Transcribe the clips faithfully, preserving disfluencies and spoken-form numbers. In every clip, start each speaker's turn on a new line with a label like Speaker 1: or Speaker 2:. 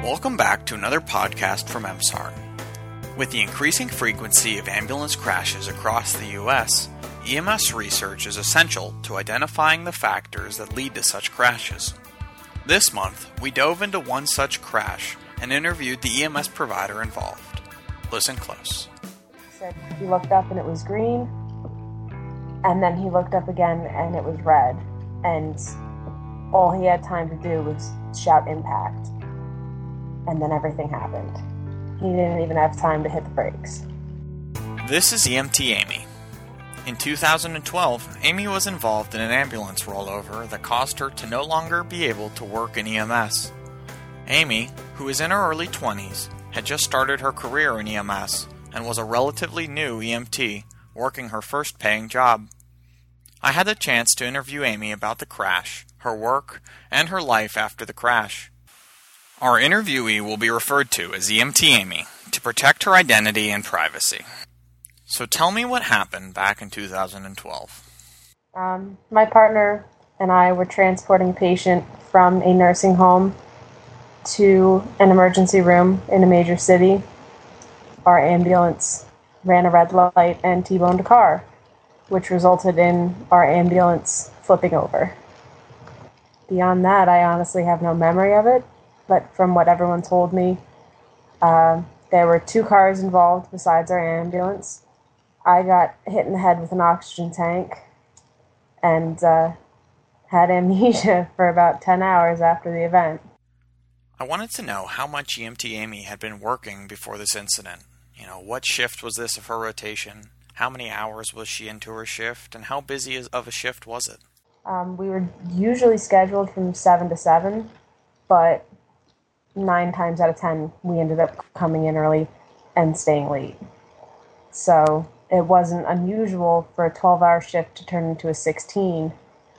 Speaker 1: Welcome back to another podcast from EMSARN. With the increasing frequency of ambulance crashes across the U S, E M S research is essential to identifying the factors that lead to such crashes. This month, we dove into one such crash and interviewed the E M S provider involved. Listen close.
Speaker 2: Said he looked up and it was green, and then he looked up again and it was red, and all he had time to do was shout impact. And then everything happened. He didn't even have time to hit the brakes.
Speaker 1: This is E M T Amy. In two thousand twelve, Amy was involved in an ambulance rollover that caused her to no longer be able to work in E M S. Amy, who is in her early twenties, had just started her career in E M S and was a relatively new E M T, working her first paying job. I had the chance to interview Amy about the crash, her work, and her life after the crash. Our interviewee will be referred to as E M T Amy to protect her identity and privacy. So tell me what happened back in two thousand twelve.
Speaker 2: Um, my partner and I were transporting a patient from a nursing home to an emergency room in a major city. Our ambulance ran a red light and T-boned a car, which resulted in our ambulance flipping over. Beyond that, I honestly have no memory of it. But from what everyone told me, uh, there were two cars involved besides our ambulance. I got hit in the head with an oxygen tank and uh, had amnesia for about ten hours after the event.
Speaker 1: I wanted to know how much E M T Amy had been working before this incident. You know, what shift was this of her rotation? How many hours was she into her shift? And how busy of a shift was it?
Speaker 2: Um, we were usually scheduled from seven to seven, but nine times out of ten, we ended up coming in early and staying late. So it wasn't unusual for a twelve-hour shift to turn into a sixteen,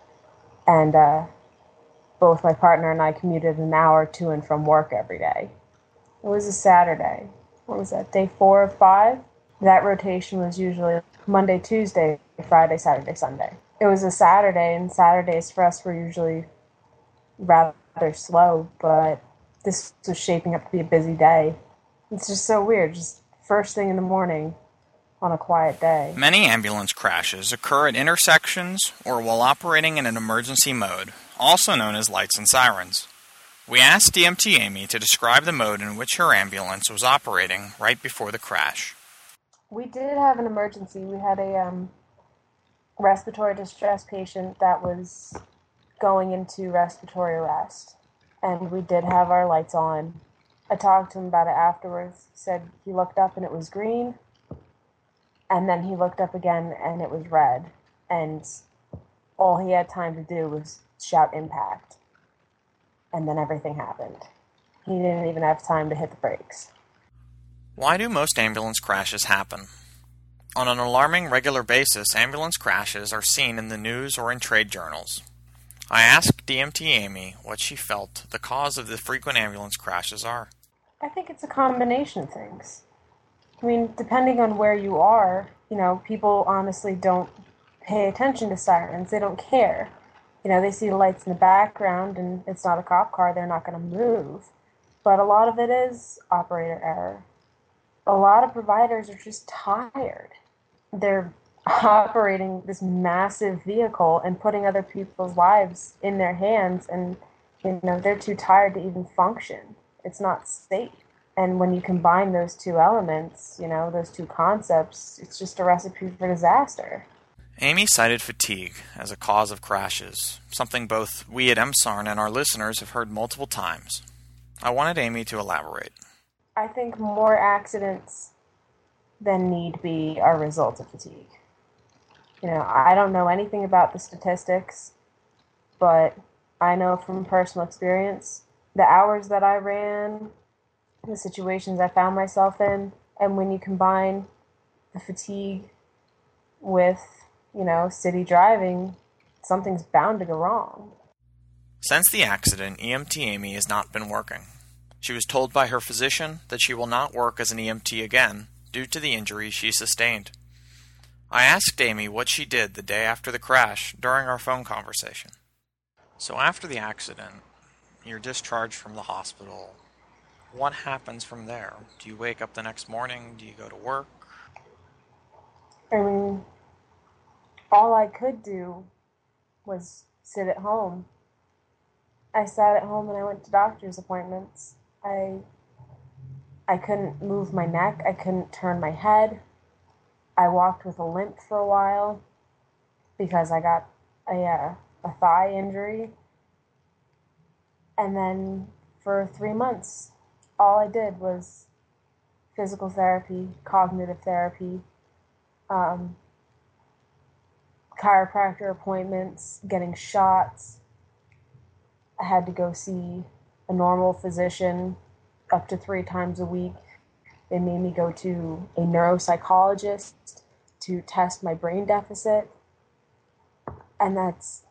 Speaker 2: and uh, both my partner and I commuted an hour to and from work every day. It was a Saturday. What was that, day four of five? That rotation was usually Monday, Tuesday, Friday, Saturday, Sunday. It was a Saturday, and Saturdays for us were usually rather slow, but this was shaping up to be a busy day. It's just so weird, just first thing in the morning on a quiet day.
Speaker 1: Many ambulance crashes occur at intersections or while operating in an emergency mode, also known as lights and sirens. We asked E M T Amy to describe the mode in which her ambulance was operating right before the crash.
Speaker 2: We did have an emergency. We had a um, respiratory distress patient that was going into respiratory arrest. And we did have our lights on. I talked to him about it afterwards. He said he looked up and it was green. And then he looked up again and it was red. And all he had time to do was shout impact. And then everything happened. He didn't even have time to hit the brakes.
Speaker 1: Why do most ambulance crashes happen? On an alarming regular basis, ambulance crashes are seen in the news or in trade journals. I asked E M T Amy what she felt the cause of the frequent ambulance crashes are.
Speaker 2: I think it's a combination of things. I mean, depending on where you are, you know, people honestly don't pay attention to sirens. They don't care. You know, they see the lights in the background and it's not a cop car, they're not going to move. But a lot of it is operator error. A lot of providers are just tired. They're operating this massive vehicle and putting other people's lives in their hands, and you know they're too tired to even function. It's not safe. And when you combine those two elements, you know, those two concepts, it's just a recipe for disaster.
Speaker 1: Amy cited fatigue as a cause of crashes, something both we at EMSARN and our listeners have heard multiple times. I wanted Amy to elaborate.
Speaker 2: I think more accidents than need be are a result of fatigue. You know, I don't know anything about the statistics, but I know from personal experience, the hours that I ran, the situations I found myself in, and when you combine the fatigue with, you know, city driving, something's bound to go wrong.
Speaker 1: Since the accident, E M T Amy has not been working. She was told by her physician that she will not work as an E M T again due to the injuries she sustained. I asked Amy what she did the day after the crash during our phone conversation. So after the accident, you're discharged from the hospital. what happens from there? Do you wake up the next morning? Do you go to work?
Speaker 2: I mean, all I could do was sit at home. I sat at home and I went to doctor's appointments. I I couldn't move my neck. I couldn't turn my head. I walked with a limp for a while because I got a, uh, a thigh injury. And then for three months, all I did was physical therapy, cognitive therapy, um, chiropractor appointments, getting shots. I had to go see a normal physician up to three times a week. They made me go to a neuropsychologist to test my brain deficit. And that's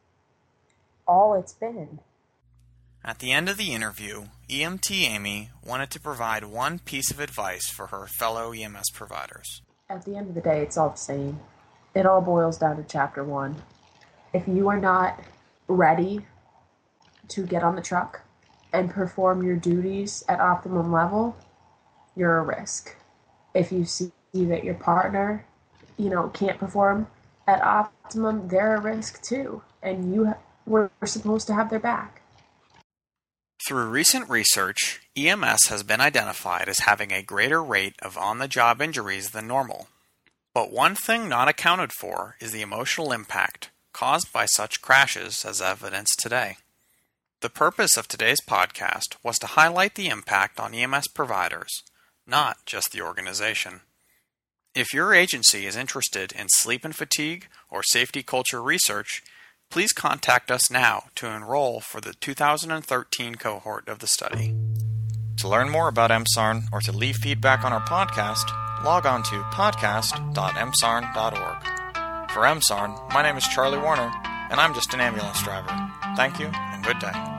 Speaker 2: all it's been.
Speaker 1: At the end of the interview, E M T Amy wanted to provide one piece of advice for her fellow E M S providers.
Speaker 2: At the end of the day, it's all the same. It all boils down to chapter one. If you are not ready to get on the truck and perform your duties at optimum level, you're a risk. If you see that your partner, you know, can't perform at optimum, they're a risk too. And you were supposed to have their back.
Speaker 1: Through recent research, E M S has been identified as having a greater rate of on-the-job injuries than normal. But one thing not accounted for is the emotional impact caused by such crashes as evidenced today. The purpose of today's podcast was to highlight the impact on E M S providers, not just the organization. If your agency is interested in sleep and fatigue or safety culture research, please contact us now to enroll for the two thousand thirteen cohort of the study. To learn more about M S A R N or to leave feedback on our podcast, log on to podcast dot m s a r n dot org. For M S A R N, my name is Charlie Warner, and I'm just an ambulance driver. Thank you, and good day.